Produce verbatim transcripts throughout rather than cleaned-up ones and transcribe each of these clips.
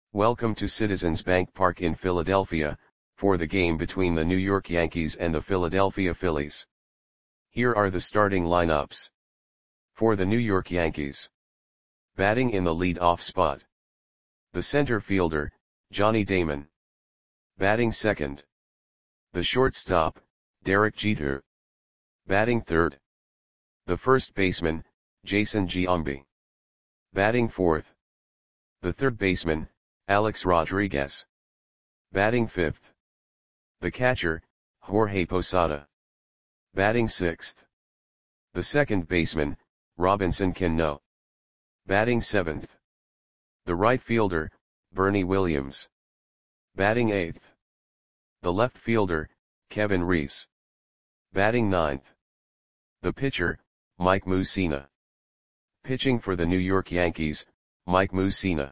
Welcome to Citizens Bank Park in Philadelphia, for the game between the New York Yankees and the Philadelphia Phillies. Here are the starting lineups. For the New York Yankees. Batting in the lead-off spot. The center fielder, Johnny Damon. Batting second. The shortstop, Derek Jeter. Batting third. The first baseman, Jason Giambi. Batting fourth. The third baseman, Alex Rodriguez. Batting fifth. The catcher, Jorge Posada. Batting sixth. The second baseman, Robinson Cano. Batting seventh. The right fielder, Bernie Williams. Batting eighth. The left fielder, Kevin Reese. Batting ninth. The pitcher, Mike Mussina. Pitching for the New York Yankees, Mike Mussina.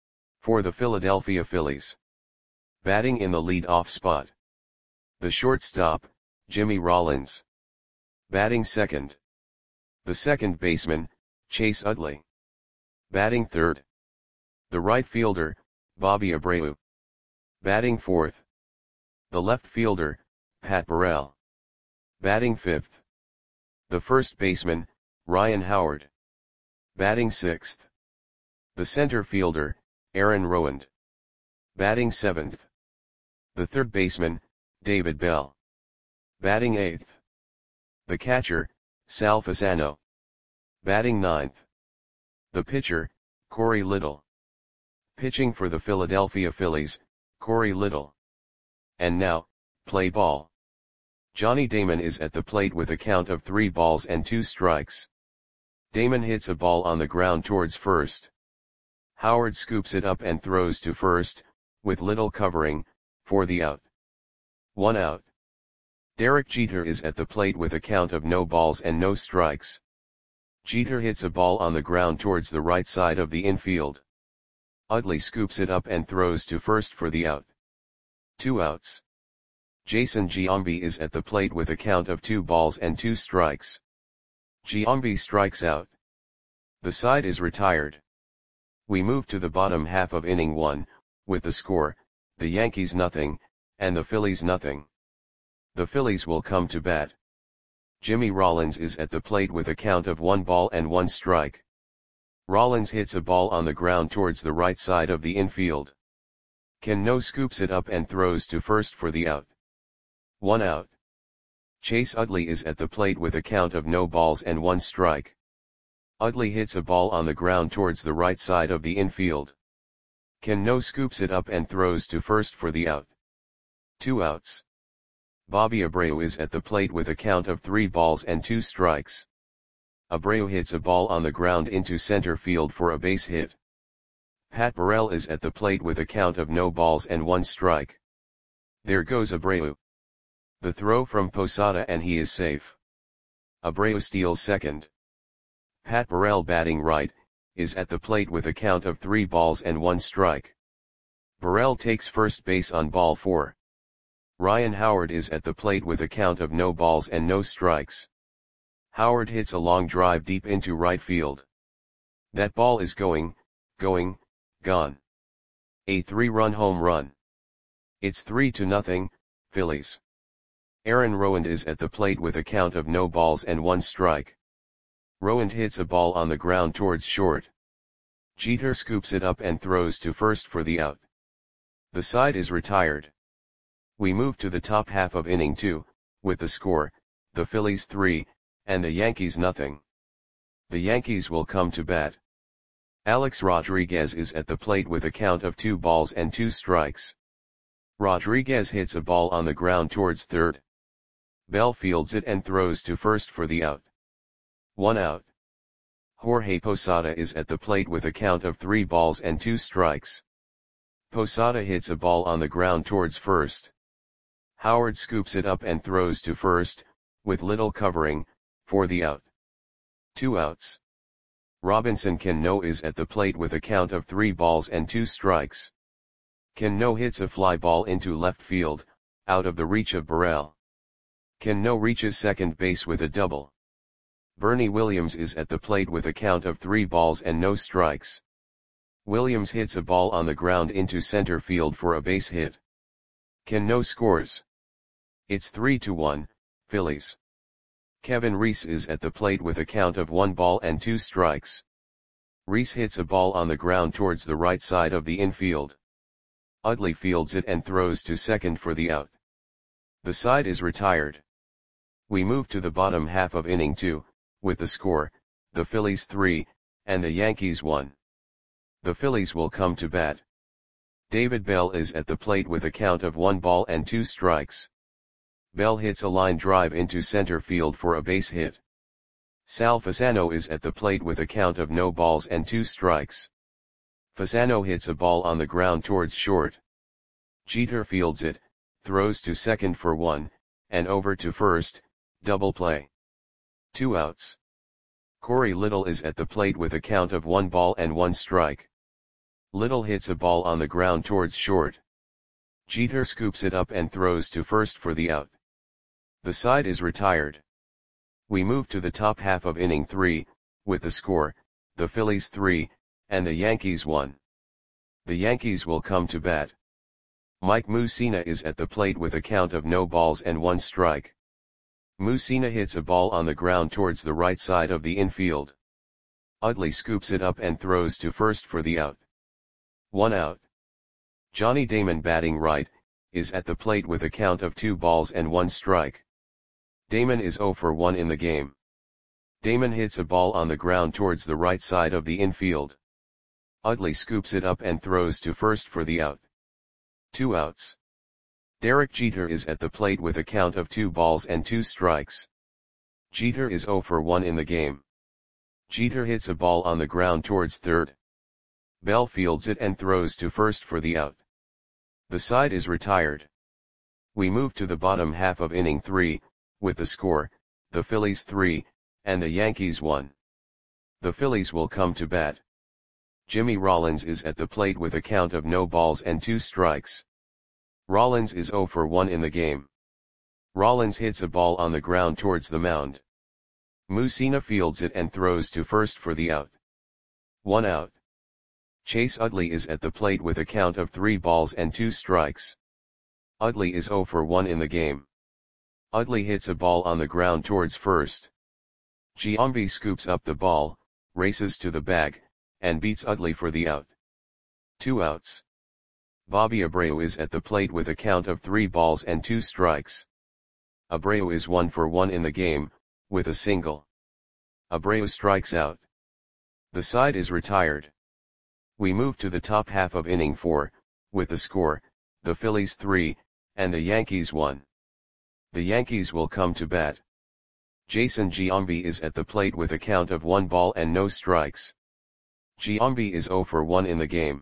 For the Philadelphia Phillies. Batting in the lead-off spot. The shortstop, Jimmy Rollins. Batting second. The second baseman, Chase Utley. Batting third. The right fielder, Bobby Abreu. Batting fourth. The left fielder, Pat Burrell. Batting fifth. The first baseman, Ryan Howard. Batting sixth. The center fielder, Aaron Rowand. Batting seventh. The third baseman, David Bell. Batting eighth. The catcher, Sal Fasano. Batting ninth. The pitcher, Corey Little. Pitching for the Philadelphia Phillies, Corey Little. And now, play ball. Johnny Damon is at the plate with a count of three balls and two strikes. Damon hits a ball on the ground towards first. Howard scoops it up and throws to first, with Little covering, for the out. One out. Derek Jeter is at the plate with a count of no balls and no strikes. Jeter hits a ball on the ground towards the right side of the infield. Utley scoops it up and throws to first for the out. Two outs. Jason Giambi is at the plate with a count of two balls and two strikes. Giambi strikes out. The side is retired. We move to the bottom half of inning one, with the score, the Yankees nothing, and the Phillies nothing. The Phillies will come to bat. Jimmy Rollins is at the plate with a count of one ball and one strike. Rollins hits a ball on the ground towards the right side of the infield. Cano scoops it up and throws to first for the out. One out. Chase Utley is at the plate with a count of no balls and one strike. Utley hits a ball on the ground towards the right side of the infield. Cano scoops it up and throws to first for the out. Two outs. Bobby Abreu is at the plate with a count of three balls and two strikes. Abreu hits a ball on the ground into center field for a base hit. Pat Burrell is at the plate with a count of no balls and one strike. There goes Abreu. The throw from Posada and he is safe. Abreu steals second. Pat Burrell, batting right, is at the plate with a count of three balls and one strike. Burrell takes first base on ball four. Ryan Howard is at the plate with a count of no balls and no strikes. Howard hits a long drive deep into right field. That ball is going, going, gone. A three-run home run. It's three to nothing, Phillies. Aaron Rowand is at the plate with a count of no balls and one strike. Rowand hits a ball on the ground towards short. Jeter scoops it up and throws to first for the out. The side is retired. We move to the top half of inning two, with the score, the Phillies three, and the Yankees nothing. The Yankees will come to bat. Alex Rodriguez is at the plate with a count of two balls and two strikes. Rodriguez hits a ball on the ground towards third. Bell fields it and throws to first for the out. One out. Jorge Posada is at the plate with a count of three balls and two strikes. Posada hits a ball on the ground towards first. Howard scoops it up and throws to first, with Little covering, for the out. Two outs. Robinson Cano is at the plate with a count of three balls and two strikes. Cano hits a fly ball into left field, out of the reach of Burrell. Cano reaches second base with a double. Bernie Williams is at the plate with a count of three balls and no strikes. Williams hits a ball on the ground into center field for a base hit. Cano scores. It's three to one, Phillies. Kevin Reese is at the plate with a count of one ball and two strikes. Reese hits a ball on the ground towards the right side of the infield. Utley fields it and throws to second for the out. The side is retired. We move to the bottom half of inning two, with the score, the Phillies three, and the Yankees one. The Phillies will come to bat. David Bell is at the plate with a count of one ball and two strikes. Bell hits a line drive into center field for a base hit. Sal Fasano is at the plate with a count of no balls and two strikes. Fasano hits a ball on the ground towards short. Jeter fields it, throws to second for one, and over to first, double play. Two outs. Corey Little is at the plate with a count of one ball and one strike. Little hits a ball on the ground towards short. Jeter scoops it up and throws to first for the out. The side is retired. We move to the top half of inning three, with the score, the Phillies three, and the Yankees one. The Yankees will come to bat. Mike Mussina is at the plate with a count of no balls and one strike. Mussina hits a ball on the ground towards the right side of the infield. Utley scoops it up and throws to first for the out. One out. Johnny Damon, batting right, is at the plate with a count of two balls and one strike. Damon is zero for one in the game. Damon hits a ball on the ground towards the right side of the infield. Utley scoops it up and throws to first for the out. Two outs. Derek Jeter is at the plate with a count of two balls and two strikes. Jeter is zero for one in the game. Jeter hits a ball on the ground towards third. Bell fields it and throws to first for the out. The side is retired. We move to the bottom half of inning three, with the score, the Phillies three, and the Yankees one. The Phillies will come to bat. Jimmy Rollins is at the plate with a count of no balls and two strikes. Rollins is zero for one in the game. Rollins hits a ball on the ground towards the mound. Mussina fields it and throws to first for the out. One out. Chase Utley is at the plate with a count of three balls and two strikes. Utley is zero for one in the game. Utley hits a ball on the ground towards first. Giambi scoops up the ball, races to the bag, and beats Utley for the out. Two outs. Bobby Abreu is at the plate with a count of three balls and two strikes. Abreu is one for one in the game, with a single. Abreu strikes out. The side is retired. We move to the top half of inning four, with the score, the Phillies three, and the Yankees one. The Yankees will come to bat. Jason Giambi is at the plate with a count of one ball and no strikes. Giambi is zero for one in the game.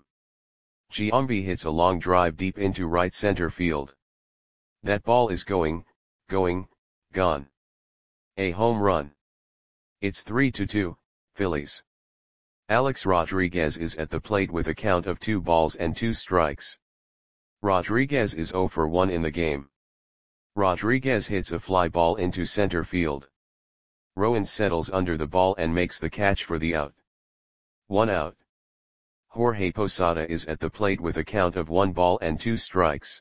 Giambi hits a long drive deep into right center field. That ball is going, going, gone. A home run. It's three to two, Phillies. Alex Rodriguez is at the plate with a count of two balls and two strikes. Rodriguez is zero for one in the game. Rodriguez hits a fly ball into center field. Rowan settles under the ball and makes the catch for the out. One out. Jorge Posada is at the plate with a count of one ball and two strikes.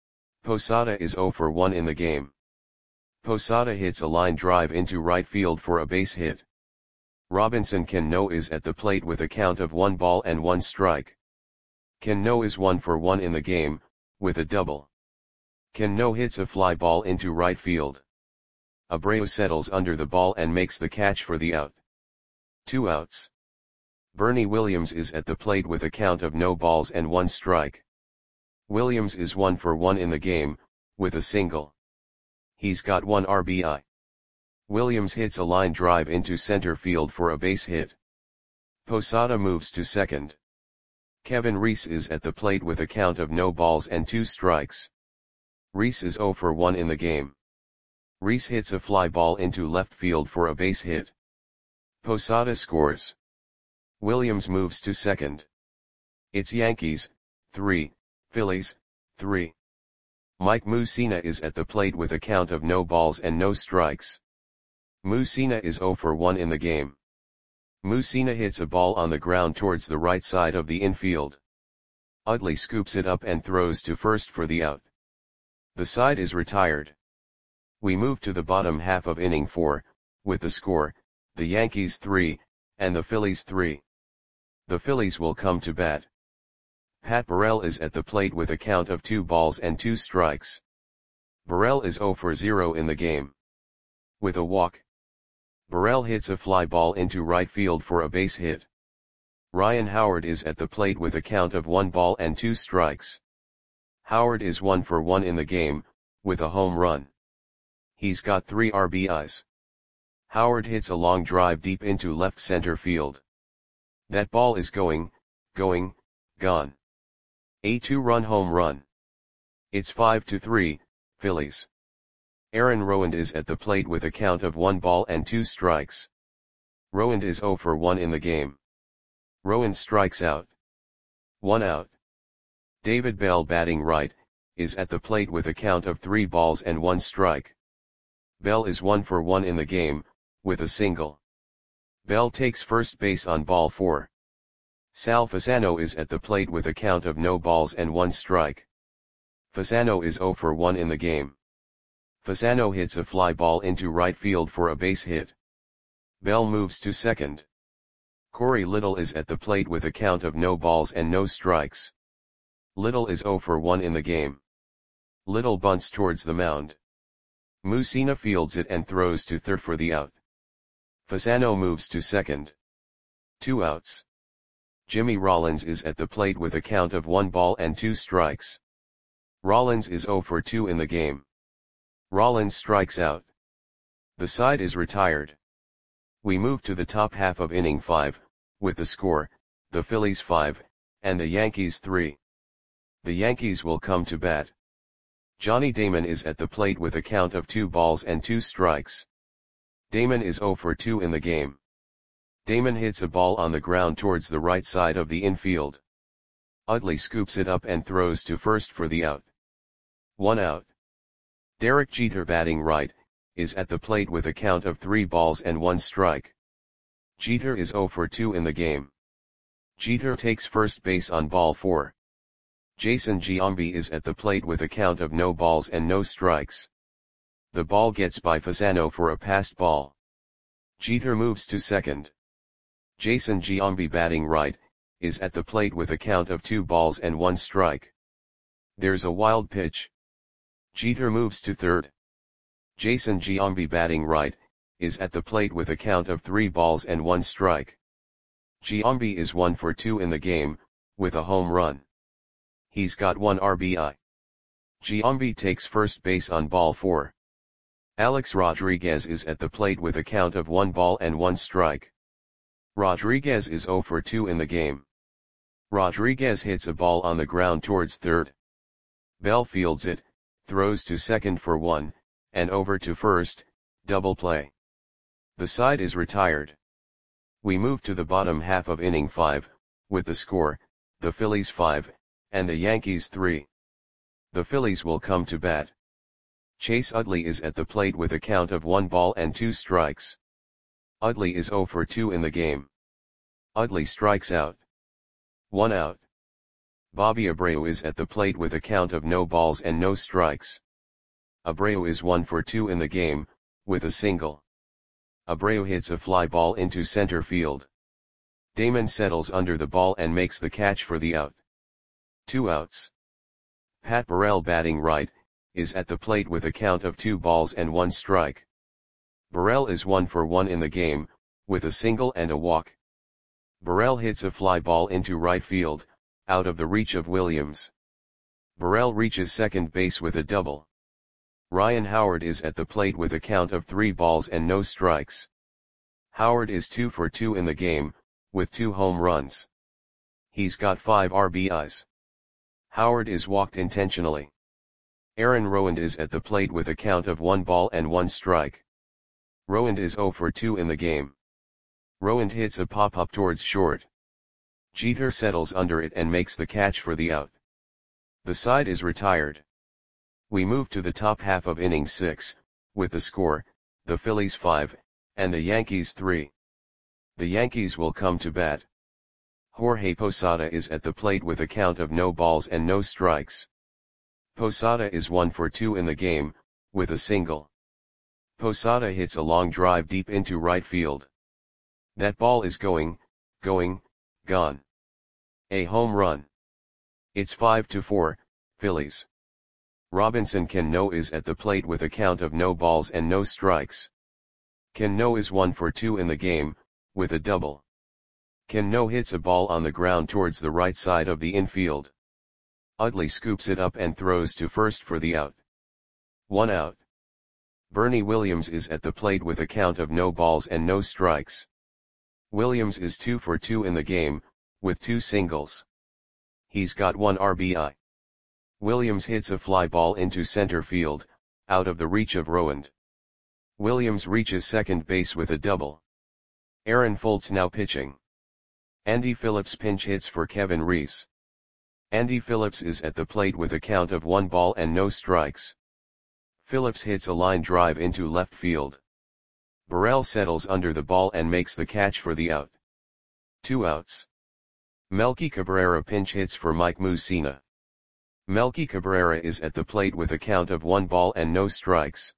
Posada is zero for one in the game. Posada hits a line drive into right field for a base hit. Robinson Cano is at the plate with a count of one ball and one strike. Cano is one for one in the game, with a double. Cano hits a fly ball into right field. Abreu settles under the ball and makes the catch for the out. Two outs. Bernie Williams is at the plate with a count of no balls and one strike. Williams is one for one in the game, with a single. He's got one R B I. Williams hits a line drive into center field for a base hit. Posada moves to second. Kevin Reese is at the plate with a count of no balls and two strikes. Reese is zero for one in the game. Reese hits a fly ball into left field for a base hit. Posada scores. Williams moves to second. It's Yankees, three, Phillies, three. Mike Mussina is at the plate with a count of no balls and no strikes. Mussina is zero for one in the game. Mussina hits a ball on the ground towards the right side of the infield. Utley scoops it up and throws to first for the out. The side is retired. We move to the bottom half of inning four, with the score, the Yankees three, and the Phillies three. The Phillies will come to bat. Pat Burrell is at the plate with a count of two balls and two strikes. Burrell is zero for zero in the game. With a walk, Burrell hits a fly ball into right field for a base hit. Ryan Howard is at the plate with a count of one ball and two strikes. Howard is one for one in the game, with a home run. He's got three R B Is. Howard hits a long drive deep into left center field. That ball is going, going, gone. A two-run home run. It's five to three, Phillies. Aaron Rowand is at the plate with a count of one ball and two strikes. Rowand is zero for one in the game. Rowand strikes out. One out. David Bell, batting right, is at the plate with a count of three balls and one strike. Bell is one for one in the game, with a single. Bell takes first base on ball four. Sal Fasano is at the plate with a count of no balls and one strike. Fasano is zero for one in the game. Fasano hits a fly ball into right field for a base hit. Bell moves to second. Corey Little is at the plate with a count of no balls and no strikes. Little is zero for one in the game. Little bunts towards the mound. Mussina fields it and throws to third for the out. Fasano moves to second. Two outs. Jimmy Rollins is at the plate with a count of one ball and two strikes. Rollins is zero for two in the game. Rollins strikes out. The side is retired. We move to the top half of inning five, with the score, the Phillies five, and the Yankees three. The Yankees will come to bat. Johnny Damon is at the plate with a count of two balls and two strikes. Damon is zero for two in the game. Damon hits a ball on the ground towards the right side of the infield. Utley scoops it up and throws to first for the out. One out. Derek Jeter, batting right, is at the plate with a count of three balls and one strike. Jeter is zero for two in the game. Jeter takes first base on ball four. Jason Giambi is at the plate with a count of no balls and no strikes. The ball gets by Fasano for a passed ball. Jeter moves to second. Jason Giambi, batting right, is at the plate with a count of two balls and one strike. There's a wild pitch. Jeter moves to third. Jason Giambi, batting right, is at the plate with a count of three balls and one strike. Giambi is one for two in the game, with a home run. He's got one R B I. Giambi takes first base on ball four. Alex Rodriguez is at the plate with a count of one ball and one strike. Rodriguez is zero for two in the game. Rodriguez hits a ball on the ground towards third. Bell fields it, throws to second for one, and over to first, double play. The side is retired. We move to the bottom half of inning five, with the score, the Phillies five, and the Yankees three. The Phillies will come to bat. Chase Utley is at the plate with a count of one ball and two strikes. Utley is zero for two in the game. Utley strikes out. One out. Bobby Abreu is at the plate with a count of no balls and no strikes. Abreu is one for two in the game, with a single. Abreu hits a fly ball into center field. Damon settles under the ball and makes the catch for the out. Two outs. Pat Burrell, batting right, is at the plate with a count of two balls and one strike. Burrell is one for one in the game, with a single and a walk. Burrell hits a fly ball into right field, out of the reach of Williams. Burrell reaches second base with a double. Ryan Howard is at the plate with a count of three balls and no strikes. Howard is two for two in the game, with two home runs. He's got five R B Is. Howard is walked intentionally. Aaron Rowand is at the plate with a count of one ball and one strike. Rowand is zero for two in the game. Rowand hits a pop-up towards short. Jeter settles under it and makes the catch for the out. The side is retired. We move to the top half of inning six, with the score, the Phillies five, and the Yankees three. The Yankees will come to bat. Jorge Posada is at the plate with a count of no balls and no strikes. Posada is one for two in the game, with a single. Posada hits a long drive deep into right field. That ball is going, going, gone. A home run. It's five to four, Phillies. Robinson Cano is at the plate with a count of no balls and no strikes. Cano is one for two in the game, with a double. Cano hits a ball on the ground towards the right side of the infield. Utley scoops it up and throws to first for the out. One out. Bernie Williams is at the plate with a count of no balls and no strikes. Williams is two for two in the game, with two singles. He's got one R B I. Williams hits a fly ball into center field, out of the reach of Rowand. Williams reaches second base with a double. Aaron Foltz now pitching. Andy Phillips pinch hits for Kevin Reese. Andy Phillips is at the plate with a count of one ball and no strikes. Phillips hits a line drive into left field. Burrell settles under the ball and makes the catch for the out. Two outs. Melky Cabrera pinch hits for Mike Mussina. Melky Cabrera is at the plate with a count of one ball and no strikes.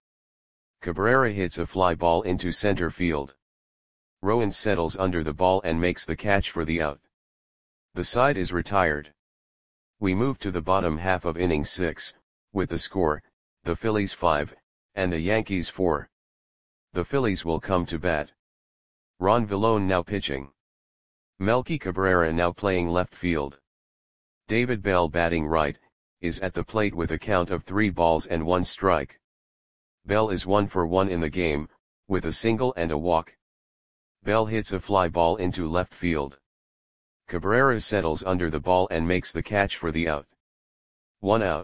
Cabrera hits a fly ball into center field. Rowand settles under the ball and makes the catch for the out. The side is retired. We move to the bottom half of inning six, with the score, the Phillies five, and the Yankees four. The Phillies will come to bat. Ron Villone now pitching. Melky Cabrera now playing left field. David Bell batting right, is at the plate with a count of three balls and one strike. Bell is one for one in the game, with a single and a walk. Bell hits a fly ball into left field. Cabrera settles under the ball and makes the catch for the out. One out.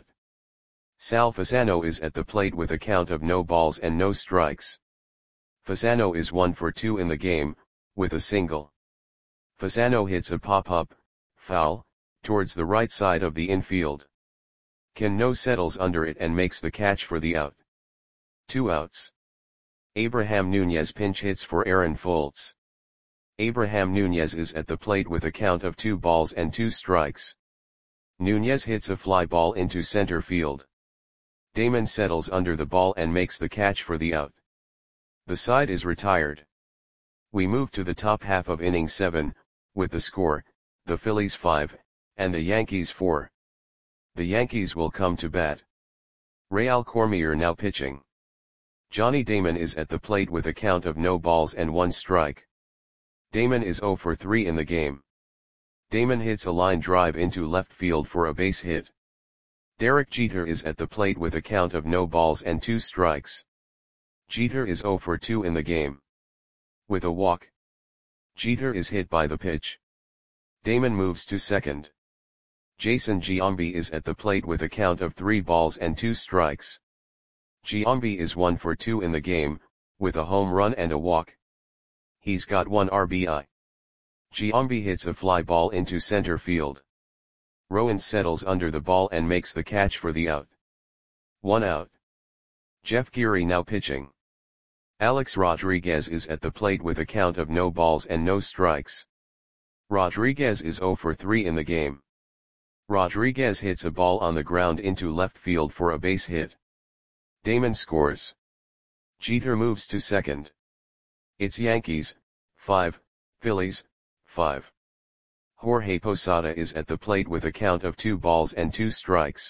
Sal Fasano is at the plate with a count of no balls and no strikes. Fasano is one for two in the game, with a single. Fasano hits a pop-up, foul, towards the right side of the infield. Cano settles under it and makes the catch for the out. Two outs. Abraham Nunez pinch hits for Aaron Foltz. Abraham Nunez is at the plate with a count of two balls and two strikes. Nunez hits a fly ball into center field. Damon settles under the ball and makes the catch for the out. The side is retired. We move to the top half of inning seven, with the score, the Phillies five, and the Yankees four. The Yankees will come to bat. Real Cormier now pitching. Johnny Damon is at the plate with a count of no balls and one strike. Damon is zero for three in the game. Damon hits a line drive into left field for a base hit. Derek Jeter is at the plate with a count of no balls and two strikes. Jeter is zero for two in the game. With a walk. Jeter is hit by the pitch. Damon moves to second. Jason Giambi is at the plate with a count of three balls and two strikes. Giambi is one for two in the game, with a home run and a walk. He's got one R B I. Giambi hits a fly ball into center field. Rowand settles under the ball and makes the catch for the out. One out. Jeff Geary now pitching. Alex Rodriguez is at the plate with a count of no balls and no strikes. Rodriguez is zero for three in the game. Rodriguez hits a ball on the ground into left field for a base hit. Damon scores. Jeter moves to second. It's Yankees, five, Phillies, five. Jorge Posada is at the plate with a count of two balls and two strikes.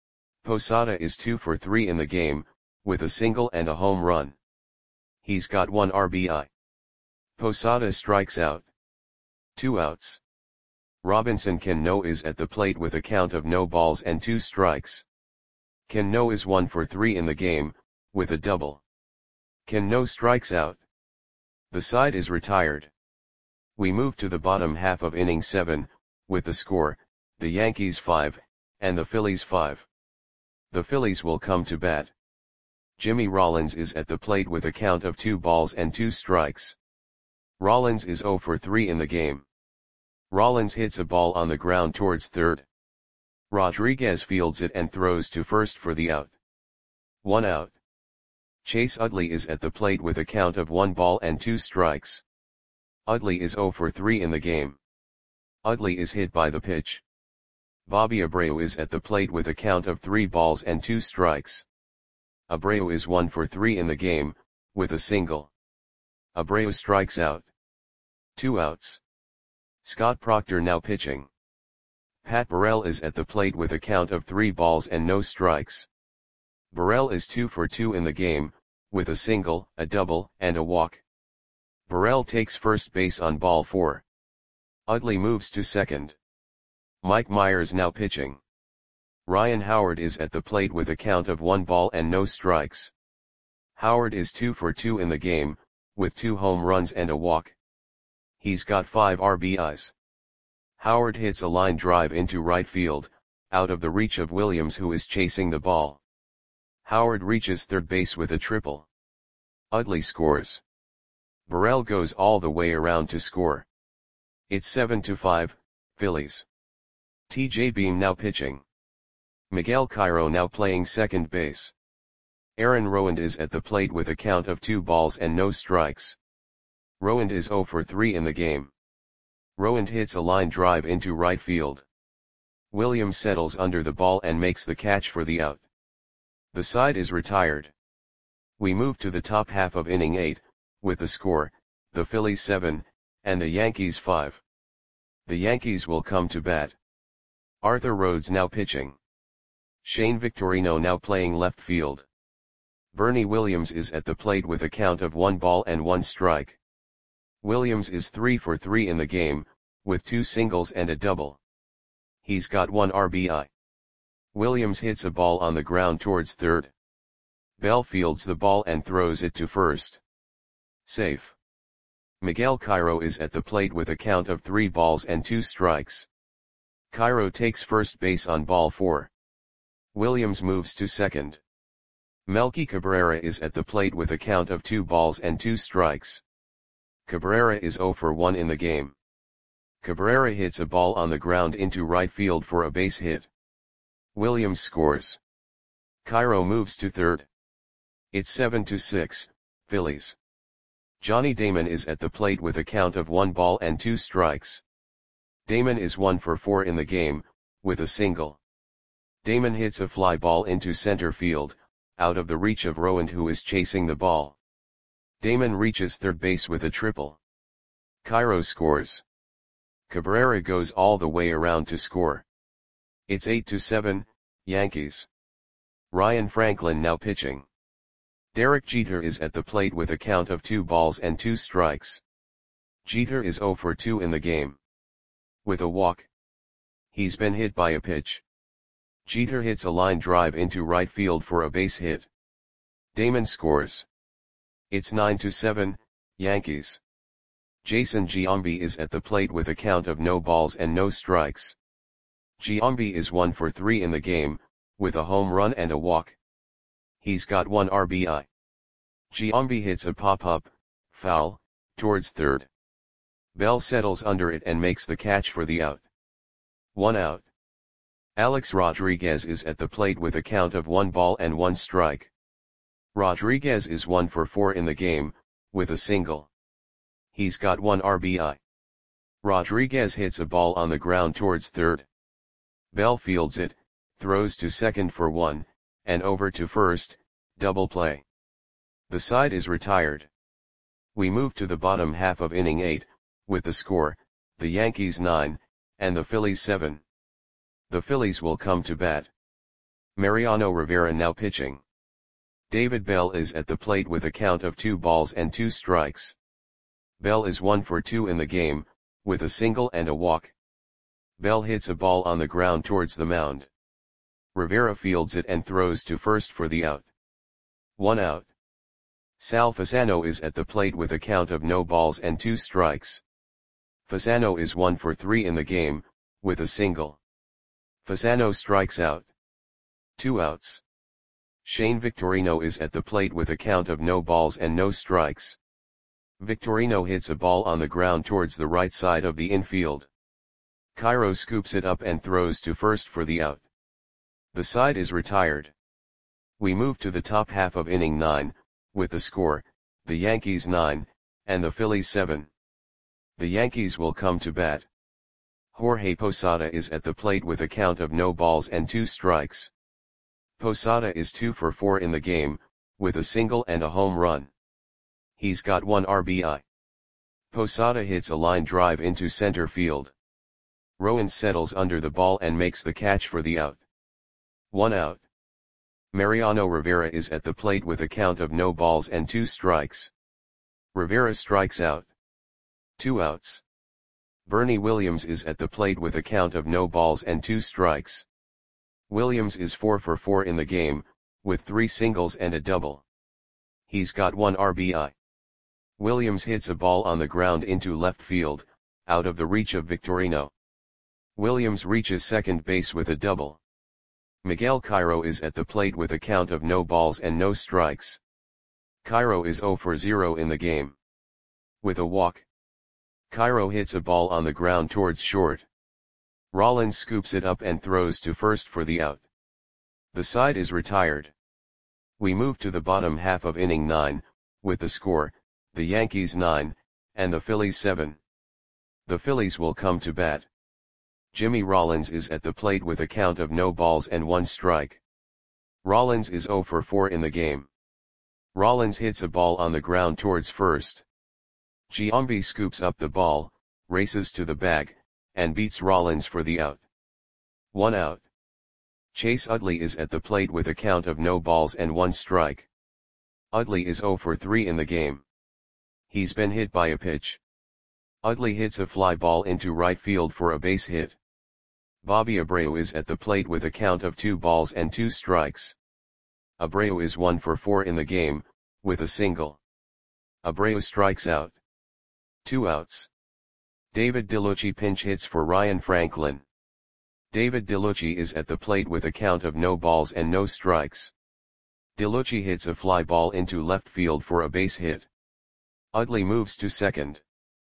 Posada is two for three in the game, with a single and a home run. He's got one R B I. Posada strikes out. Two outs. Robinson Cano is at the plate with a count of no balls and two strikes. Cano is one for three in the game, with a double. Cano strikes out. The side is retired. We move to the bottom half of inning seven, with the score, the Yankees five, and the Phillies five. The Phillies will come to bat. Jimmy Rollins is at the plate with a count of two balls and two strikes. Rollins is zero for three in the game. Rollins hits a ball on the ground towards third. Rodriguez fields it and throws to first for the out. One out. Chase Utley is at the plate with a count of one ball and two strikes. Utley is zero for three in the game. Utley is hit by the pitch. Bobby Abreu is at the plate with a count of three balls and two strikes. Abreu is one for three in the game, with a single. Abreu strikes out. Two outs. Scott Proctor now pitching. Pat Burrell is at the plate with a count of three balls and no strikes. Burrell is two for two in the game, with a single, a double, and a walk. Burrell takes first base on ball four. Utley moves to second. Mike Myers now pitching. Ryan Howard is at the plate with a count of one ball and no strikes. Howard is two for two in the game, with two home runs and a walk. He's got five R B Is. Howard hits a line drive into right field, out of the reach of Williams, who is chasing the ball. Howard reaches third base with a triple. Utley scores. Burrell goes all the way around to score. It's seven to five, Phillies. T J Beam now pitching. Miguel Cairo now playing second base. Aaron Rowand is at the plate with a count of two balls and no strikes. Rowand is zero for three in the game. Rowand hits a line drive into right field. Williams settles under the ball and makes the catch for the out. The side is retired. We move to the top half of inning eight, with the score, the Phillies seven, and the Yankees five. The Yankees will come to bat. Arthur Rhodes now pitching. Shane Victorino now playing left field. Bernie Williams is at the plate with a count of one ball and one strike. Williams is three for three in the game, with two singles and a double. He's got one R B I. Williams hits a ball on the ground towards third. Bell fields the ball and throws it to first. Safe. Miguel Cairo is at the plate with a count of three balls and two strikes. Cairo takes first base on ball four. Williams moves to second. Melky Cabrera is at the plate with a count of two balls and two strikes. Cabrera is zero for one in the game. Cabrera hits a ball on the ground into right field for a base hit. Williams scores. Cairo moves to third. It's seven to six, Phillies. Johnny Damon is at the plate with a count of one ball and two strikes. Damon is one for four in the game, with a single. Damon hits a fly ball into center field, out of the reach of Rowand, who is chasing the ball. Damon reaches third base with a triple. Cairo scores. Cabrera goes all the way around to score. It's eight to seven, Yankees. Ryan Franklin now pitching. Derek Jeter is at the plate with a count of two balls and two strikes. Jeter is zero for two in the game. With a walk. He's been hit by a pitch. Jeter hits a line drive into right field for a base hit. Damon scores. It's nine to seven, Yankees. Jason Giambi is at the plate with a count of no balls and no strikes. Giambi is one for three in the game, with a home run and a walk. He's got one R B I. Giambi hits a pop-up, foul, towards third. Bell settles under it and makes the catch for the out. One out. Alex Rodriguez is at the plate with a count of one ball and one strike. Rodriguez is one for four in the game, with a single. He's got one R B I. Rodriguez hits a ball on the ground towards third. Bell fields it, throws to second for one, and over to first, double play. The side is retired. We move to the bottom half of inning eight, with the score, the Yankees nine, and the Phillies seven. The Phillies will come to bat. Mariano Rivera now pitching. David Bell is at the plate with a count of two balls and two strikes. Bell is one for two in the game, with a single and a walk. Bell hits a ball on the ground towards the mound. Rivera fields it and throws to first for the out. One out. Sal Fasano is at the plate with a count of no balls and two strikes. Fasano is one for three in the game, with a single. Fasano strikes out. Two outs. Shane Victorino is at the plate with a count of no balls and no strikes. Victorino hits a ball on the ground towards the right side of the infield. Cairo scoops it up and throws to first for the out. The side is retired. We move to the top half of inning nine, with the score, the Yankees nine, and the Phillies seven. The Yankees will come to bat. Jorge Posada is at the plate with a count of no balls and two strikes. Posada is two for four in the game, with a single and a home run. He's got one R B I. Posada hits a line drive into center field. Rowan settles under the ball and makes the catch for the out. One out. Mariano Rivera is at the plate with a count of no balls and two strikes. Rivera strikes out. Two outs. Bernie Williams is at the plate with a count of no balls and two strikes. Williams is four for four in the game, with three singles and a double. He's got one R B I. Williams hits a ball on the ground into left field, out of the reach of Victorino. Williams reaches second base with a double. Miguel Cairo is at the plate with a count of no balls and no strikes. Cairo is zero for zero in the game. With a walk. Cairo hits a ball on the ground towards short. Rollins scoops it up and throws to first for the out. The side is retired. We move to the bottom half of inning nine, with the score, the Yankees nine, and the Phillies seven. The Phillies will come to bat. Jimmy Rollins is at the plate with a count of no balls and one strike. Rollins is zero for four in the game. Rollins hits a ball on the ground towards first. Giambi scoops up the ball, races to the bag, and beats Rollins for the out. One out. Chase Utley is at the plate with a count of no balls and one strike. Utley is zero for three in the game. He's been hit by a pitch. Utley hits a fly ball into right field for a base hit. Bobby Abreu is at the plate with a count of two balls and two strikes. Abreu is one for four in the game, with a single. Abreu strikes out. Two outs. David DeLucci pinch hits for Ryan Franklin. David DeLucci is at the plate with a count of no balls and no strikes. DeLucci hits a fly ball into left field for a base hit. Utley moves to second.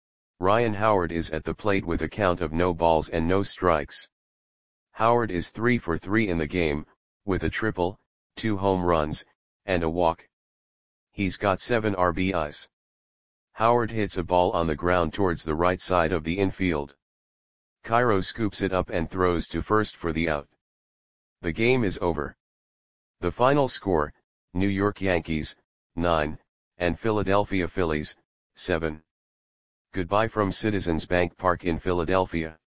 Ryan Howard is at the plate with a count of no balls and no strikes. Howard is three for three in the game, with a triple, two home runs, and a walk. He's got seven R B Is. Howard hits a ball on the ground towards the right side of the infield. Cairo scoops it up and throws to first for the out. The game is over. The final score, New York Yankees, nine, and Philadelphia Phillies, seven. Goodbye from Citizens Bank Park in Philadelphia.